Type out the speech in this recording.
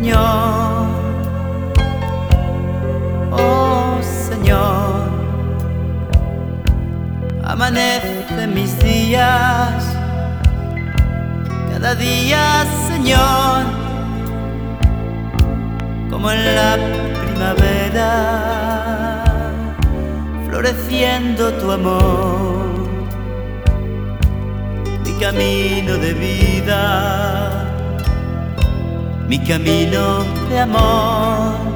Señor, oh Señor, amanece mis días, cada día, Señor, como en la primavera, floreciendo tu amor, mi camino de vida, mi camino de amor.